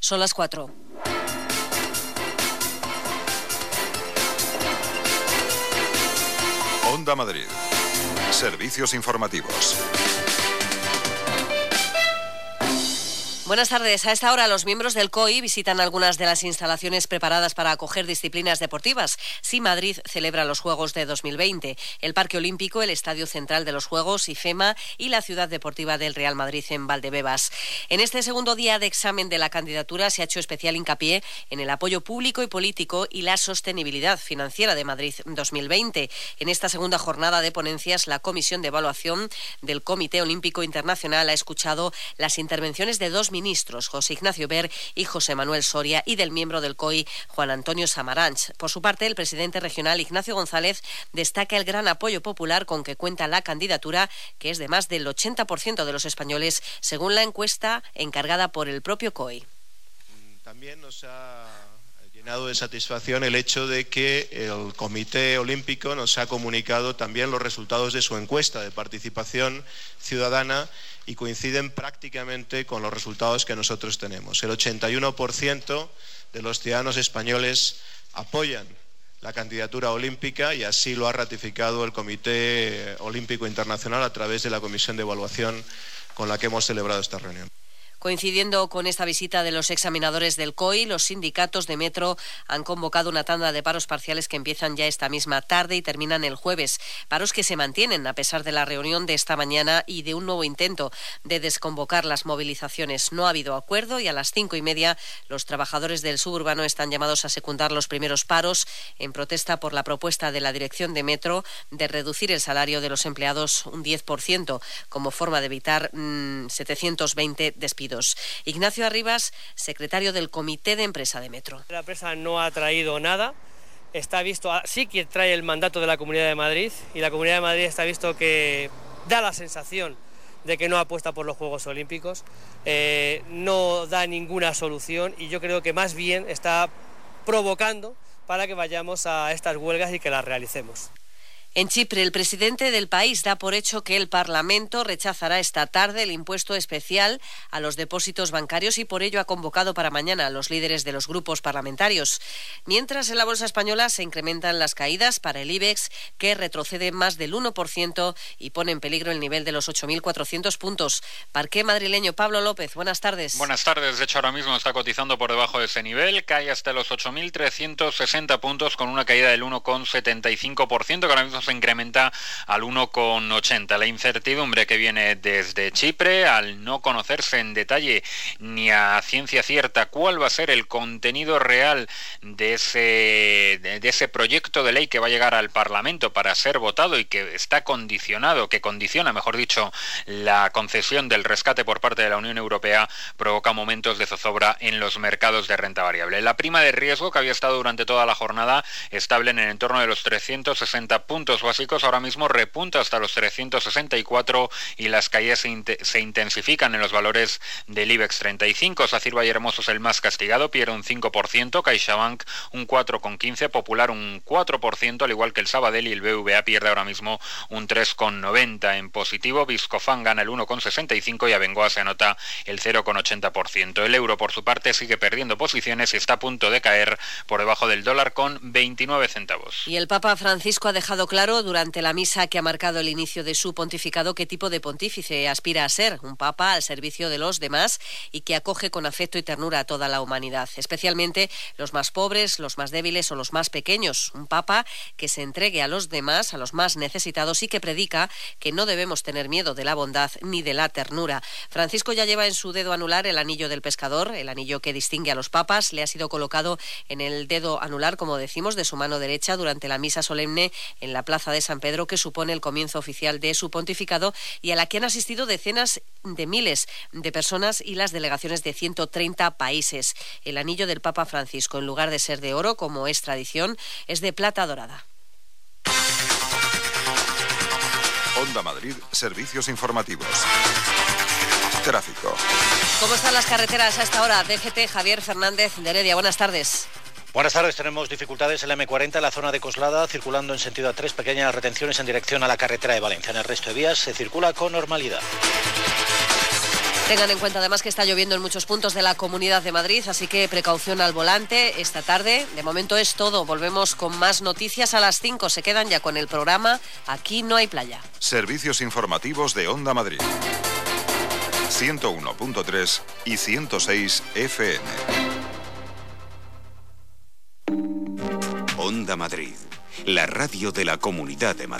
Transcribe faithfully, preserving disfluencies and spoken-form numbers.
Son las cuatro. Onda Madrid. Servicios informativos. Buenas tardes. A esta hora los miembros del C O I visitan algunas de las instalaciones preparadas para acoger disciplinas deportivas. Sí, Madrid celebra los Juegos de dos mil veinte. El Parque Olímpico, el Estadio Central de los Juegos, IFEMA y la Ciudad Deportiva del Real Madrid en Valdebebas. En este segundo día de examen de la candidatura se ha hecho especial hincapié en el apoyo público y político y la sostenibilidad financiera de Madrid dos mil veinte. En esta segunda jornada de ponencias, la Comisión de Evaluación del Comité Olímpico Internacional ha escuchado las intervenciones de dos ministros, José Ignacio Ver y José Manuel Soria, y del miembro del C O I, Juan Antonio Samaranch. Por su parte, el presidente regional, Ignacio González, destaca el gran apoyo popular con que cuenta la candidatura, que es de más del ochenta por ciento de los españoles, según la encuesta encargada por el propio C O I. También nos ha llenado de satisfacción el hecho de que el Comité Olímpico nos ha comunicado también los resultados de su encuesta de participación ciudadana y coinciden prácticamente con los resultados que nosotros tenemos. El ochenta y uno por ciento de los ciudadanos españoles apoyan la candidatura olímpica y así lo ha ratificado el Comité Olímpico Internacional a través de la comisión de evaluación con la que hemos celebrado esta reunión. Coincidiendo con esta visita de los examinadores del C O I, los sindicatos de Metro han convocado una tanda de paros parciales que empiezan ya esta misma tarde y terminan el jueves. Paros que se mantienen a pesar de la reunión de esta mañana y de un nuevo intento de desconvocar las movilizaciones. No ha habido acuerdo y a las cinco y media los trabajadores del suburbano están llamados a secundar los primeros paros en protesta por la propuesta de la dirección de Metro de reducir el salario de los empleados un diez por ciento como forma de evitar mmm, setecientos veinte despidos. Ignacio Arribas, secretario del Comité de Empresa de Metro. La empresa no ha traído nada, está visto, sí que trae el mandato de la Comunidad de Madrid y la Comunidad de Madrid está visto que da la sensación de que no apuesta por los Juegos Olímpicos, eh, no da ninguna solución y yo creo que más bien está provocando para que vayamos a estas huelgas y que las realicemos. En Chipre, el presidente del país da por hecho que el Parlamento rechazará esta tarde el impuesto especial a los depósitos bancarios y por ello ha convocado para mañana a los líderes de los grupos parlamentarios. Mientras en la bolsa española se incrementan las caídas para el IBEX, que retrocede más del uno por ciento y pone en peligro el nivel de los ocho mil cuatrocientos puntos. Parqué madrileño, Pablo López, buenas tardes. Buenas tardes, de hecho ahora mismo está cotizando por debajo de ese nivel, cae hasta los ocho mil trescientos sesenta puntos con una caída del uno coma setenta y cinco por ciento que ahora mismo se incrementa al uno coma ochenta. La incertidumbre que viene desde Chipre al no conocerse en detalle ni a ciencia cierta cuál va a ser el contenido real de ese, de, de ese proyecto de ley que va a llegar al Parlamento para ser votado y que está condicionado, que condiciona, mejor dicho, la concesión del rescate por parte de la Unión Europea, provoca momentos de zozobra en los mercados de renta variable. La prima de riesgo, que había estado durante toda la jornada estable en el entorno de los trescientos sesenta puntos básicos, ahora mismo repunta hasta los trescientos sesenta y cuatro y las caídas se, int- se intensifican en los valores del IBEX treinta y cinco. SACIR Valle Hermoso es el más castigado, pierde un cinco por ciento, CaixaBank un cuatro coma quince por ciento, Popular un cuatro por ciento, al igual que el Sabadell, y el B V A pierde ahora mismo un tres coma noventa por ciento. En positivo, Viscofan gana el uno coma sesenta y cinco por ciento y Abengoa se anota el cero coma ochenta por ciento. El euro, por su parte, sigue perdiendo posiciones y está a punto de caer por debajo del dólar con veintinueve centavos. Y el Papa Francisco ha dejado claro durante la misa que ha marcado el inicio de su pontificado qué tipo de pontífice aspira a ser, un papa al servicio de los demás y que acoge con afecto y ternura a toda la humanidad, especialmente los más pobres, los más débiles o los más pequeños, un papa que se entregue a los demás, a los más necesitados y que predica que no debemos tener miedo de la bondad ni de la ternura. Francisco ya lleva en su dedo anular el anillo del pescador, el anillo que distingue a los papas, le ha sido colocado en el dedo anular, como decimos, de su mano derecha durante la misa solemne en la plaza de San Pedro, que supone el comienzo oficial de su pontificado y a la que han asistido decenas de miles de personas y las delegaciones de ciento treinta países. El anillo del Papa Francisco, en lugar de ser de oro, como es tradición, es de plata dorada. Onda Madrid, servicios informativos. Tráfico. ¿Cómo están las carreteras a esta hora? D G T, Javier Fernández de Heredia, buenas tardes. Buenas tardes, tenemos dificultades en la eme cuarenta, en la zona de Coslada, circulando en sentido A tres, pequeñas retenciones en dirección a la carretera de Valencia. En el resto de vías se circula con normalidad. Tengan en cuenta además que está lloviendo en muchos puntos de la Comunidad de Madrid, así que precaución al volante esta tarde. De momento es todo. Volvemos con más noticias a las cinco. Se quedan ya con el programa Aquí no hay playa. Servicios informativos de Onda Madrid. ciento uno punto tres y ciento seis F M. Onda Madrid, la radio de la Comunidad de Madrid.